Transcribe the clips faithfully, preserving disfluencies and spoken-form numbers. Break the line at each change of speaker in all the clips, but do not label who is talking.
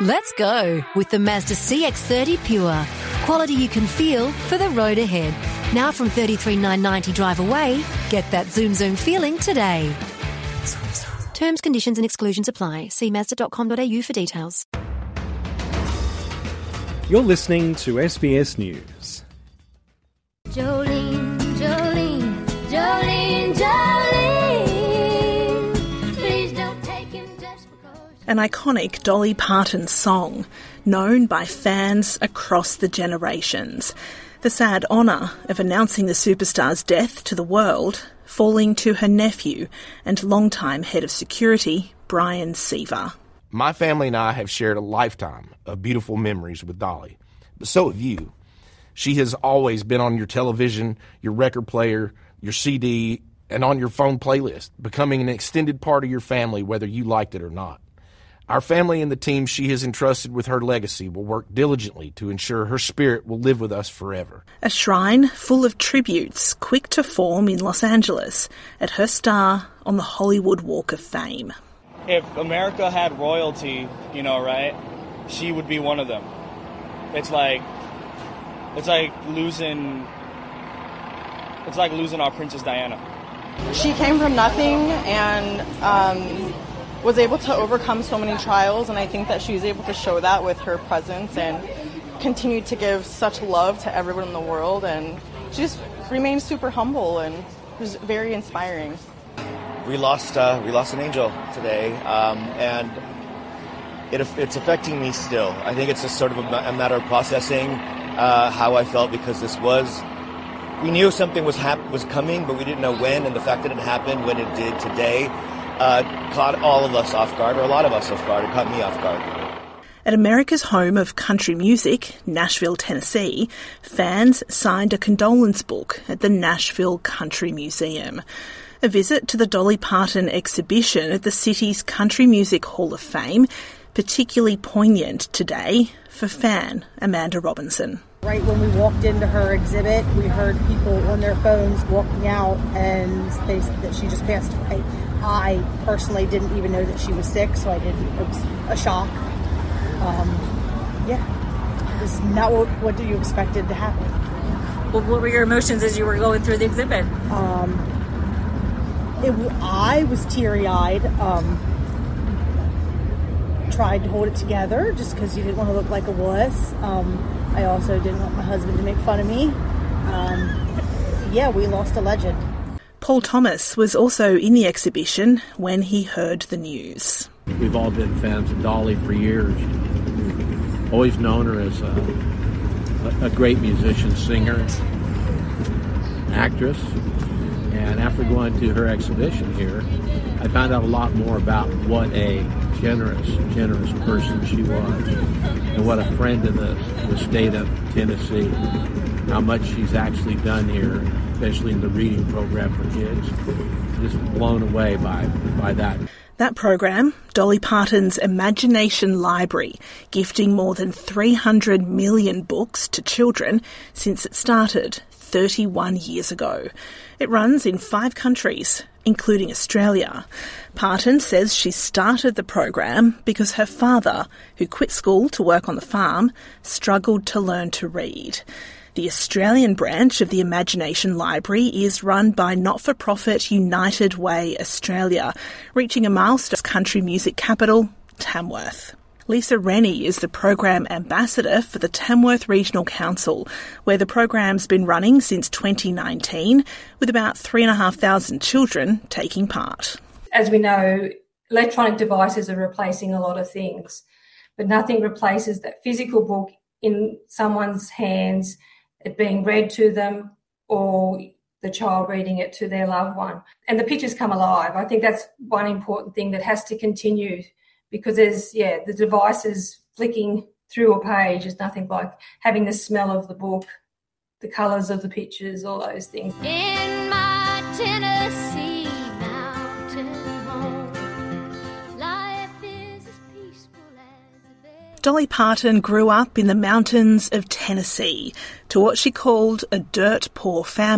Let's go with the Mazda C X thirty Pure. Quality you can feel for the road ahead. Now from thirty-three thousand nine hundred ninety drive away, get that zoom zoom feeling today. Terms, conditions and exclusions apply. See mazda dot com dot a u for details.
You're listening to S B S News.
Jolene, Jolene, Jolene, Jolene. Please don't take him just because.
An iconic Dolly Parton song, known by fans across the generations. The sad honour of announcing the superstar's death to the world falling to her nephew and longtime head of security, Brian Seaver.
My family and I have shared a lifetime of beautiful memories with Dolly, but so have you. She has always been on your television, your record player, your C D, and on your phone playlist, becoming an extended part of your family whether you liked it or not. Our family and the team she has entrusted with her legacy will work diligently to ensure her spirit will live with us forever.
A shrine full of tributes quick to form in Los Angeles at her star on the Hollywood Walk of Fame.
If America had royalty, you know, right, she would be one of them. It's like, it's like losing, it's like losing our Princess Diana.
She came from nothing and um, was able to overcome so many trials, and I think that she was able to show that with her presence and continued to give such love to everyone in the world, and she just remained super humble and was very inspiring.
We lost uh, we lost an angel today, um, and it, it's affecting me still. I think it's just sort of a, a matter of processing uh, how I felt, because this was, we knew something was hap- was coming, but we didn't know when, and the fact that it happened when it did today uh, caught all of us off guard, or a lot of us off guard. It caught me off guard.
At America's home of country music, Nashville, Tennessee, fans signed a condolence book at the Nashville Country Museum. A visit to the Dolly Parton exhibition at the city's Country Music Hall of Fame, particularly poignant today for fan Amanda Robinson.
Right when we walked into her exhibit, we heard people on their phones walking out, and they said that she just passed away. I personally didn't even know that she was sick, so I didn't. It was a shock. Um, yeah, it was not what, what you expected to happen.
Well, what were your emotions as you were going through the exhibit?
Um, it, I was teary-eyed. Um, tried to hold it together just because you didn't want to look like a wuss. Um, I also didn't want my husband to make fun of me. Um, yeah, we lost a legend.
Paul Thomas was also in the exhibition when he heard the news.
We've all been fans of Dolly for years. Always known her as a, a great musician, singer, actress. And after going to her exhibition here, I found out a lot more about what a generous, generous person she was, and what a friend of the, the state of Tennessee, how much she's actually done here, especially in the reading program for kids. Just blown away by, by that.
That program, Dolly Parton's Imagination Library, gifting more than three hundred million books to children since it started thirty-one years ago. It runs in five countries, including Australia. Parton says she started the program because her father, who quit school to work on the farm, struggled to learn to read. The Australian branch of the Imagination Library is run by not-for-profit United Way Australia, reaching a milestone country music capital, Tamworth. Lisa Rennie is the program ambassador for the Tamworth Regional Council, where the program's been running since twenty nineteen, with about three thousand five hundred children taking part.
As we know, electronic devices are replacing a lot of things, but nothing replaces that physical book in someone's hands, it being read to them, or the child reading it to their loved one. And the pictures come alive. I think that's one important thing that has to continue, because there's, yeah, the devices flicking through a page is nothing like having the smell of the book, the colours of the pictures, all those things.
In my Tennessee mountain home, life is as peaceful as a bed.
Dolly Parton grew up in the mountains of Tennessee to what she called a dirt-poor family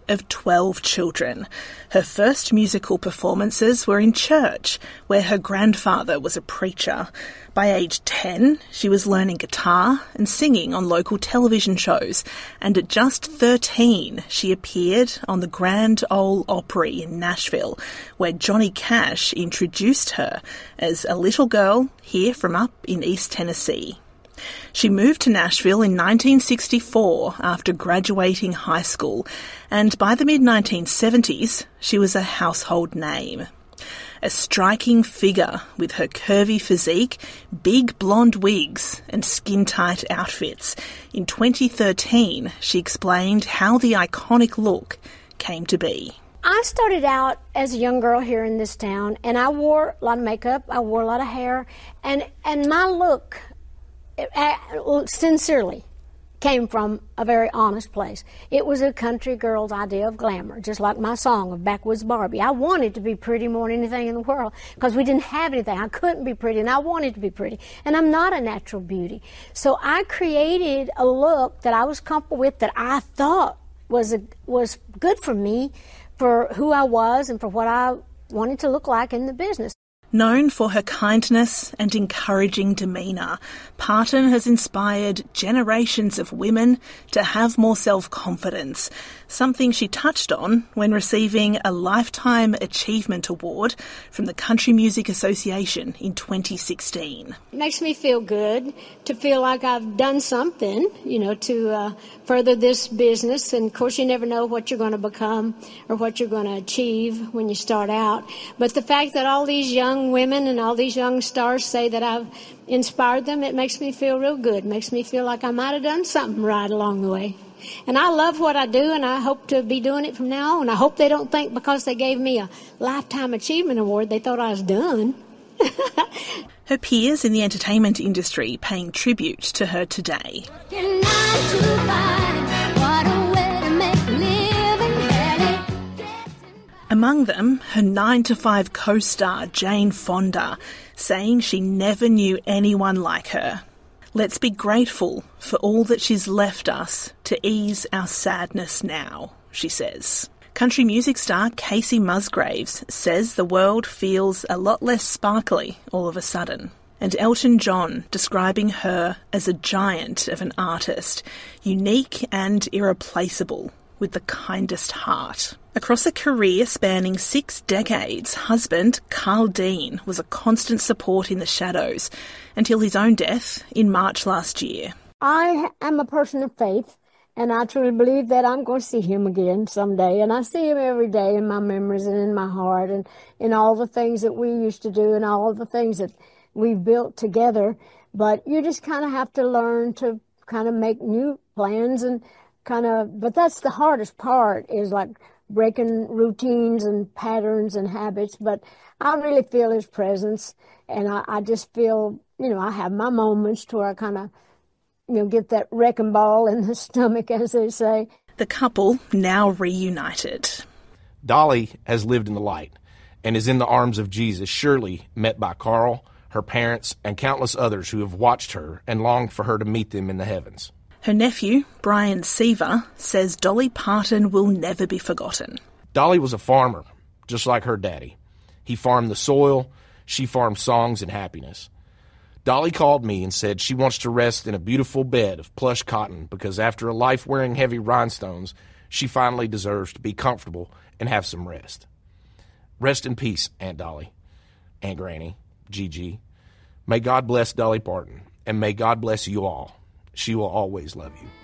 of twelve children. Her first musical performances were in church, where her grandfather was a preacher. By age ten, she was learning guitar and singing on local television shows, and at just thirteen, she appeared on the Grand Ole Opry in Nashville, where Johnny Cash introduced her as a little girl here from up in East Tennessee. She moved to Nashville in nineteen sixty-four after graduating high school, and by the mid nineteen seventies, she was a household name. A striking figure with her curvy physique, big blonde wigs and skin-tight outfits. In twenty thirteen, she explained how the iconic look came to be.
I started out as a young girl here in this town, and I wore a lot of makeup, I wore a lot of hair, and, and my look, uh, sincerely, came from a very honest place. It was a country girl's idea of glamour, just like my song of Backwoods Barbie. I wanted to be pretty more than anything in the world because we didn't have anything. I couldn't be pretty, and I wanted to be pretty. And I'm not a natural beauty. So I created a look that I was comfortable with, that I thought was a, was good for me, for who I was and for what I wanted to look like in the business.
Known for her kindness and encouraging demeanour, Parton has inspired generations of women to have more self-confidence, something she touched on when receiving a Lifetime Achievement Award from the Country Music Association in twenty sixteen.
It makes me feel good to feel like I've done something, you know, to uh, further this business. And of course, you never know what you're going to become or what you're going to achieve when you start out. But the fact that all these young women and all these young stars say that I've inspired them, it makes me feel real good. It makes me feel like I might have done something right along the way. And I love what I do, and I hope to be doing it from now on. I hope they don't think because they gave me a Lifetime Achievement Award, they thought I was done.
Her peers in the entertainment industry paying tribute to her today. Among them, her nine to five co-star Jane Fonda, saying she never knew anyone like her. Let's be grateful for all that she's left us to ease our sadness now, she says. Country music star Casey Musgraves says the world feels a lot less sparkly all of a sudden. And Elton John describing her as a giant of an artist, unique and irreplaceable, with the kindest heart. Across a career spanning six decades, husband Carl Dean was a constant support in the shadows until his own death in March last year.
I am a person of faith, and I truly believe that I'm going to see him again someday. And I see him every day in my memories and in my heart and in all the things that we used to do and all of the things that we've built together. But you just kind of have to learn to kind of make new plans and kind of, but that's the hardest part, is like breaking routines and patterns and habits. But I really feel his presence, and I, I just feel, you know, I have my moments to where I kind of, you know, get that wrecking ball in the stomach, as they say.
The couple now reunited.
Dolly has lived in the light and is in the arms of Jesus, surely met by Carl, her parents, and countless others who have watched her and longed for her to meet them in the heavens.
Her nephew, Brian Seaver, says Dolly Parton will never be forgotten.
Dolly was a farmer, just like her daddy. He farmed the soil, she farmed songs and happiness. Dolly called me and said she wants to rest in a beautiful bed of plush cotton because after a life wearing heavy rhinestones, she finally deserves to be comfortable and have some rest. Rest in peace, Aunt Dolly, Aunt Granny, Gigi. May God bless Dolly Parton, and may God bless you all. She will always love you.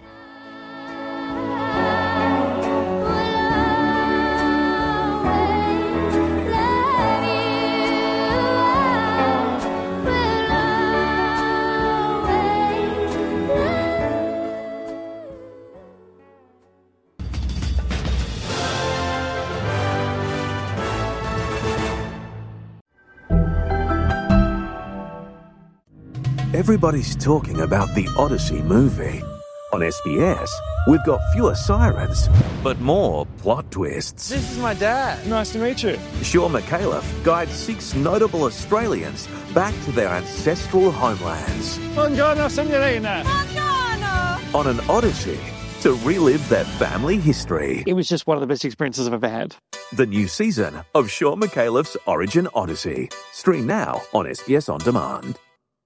Everybody's talking about the Odyssey movie. On S B S, we've got fewer sirens, but more plot twists.
This is my dad. Nice to meet you.
Sean McAuliffe guides six notable Australians back to their ancestral homelands.
Buongiorno, signorina.
On an Odyssey to relive their family history.
It was just one of the best experiences I've ever had.
The new season of Sean McAuliffe's Origin Odyssey. Stream now on S B S On Demand.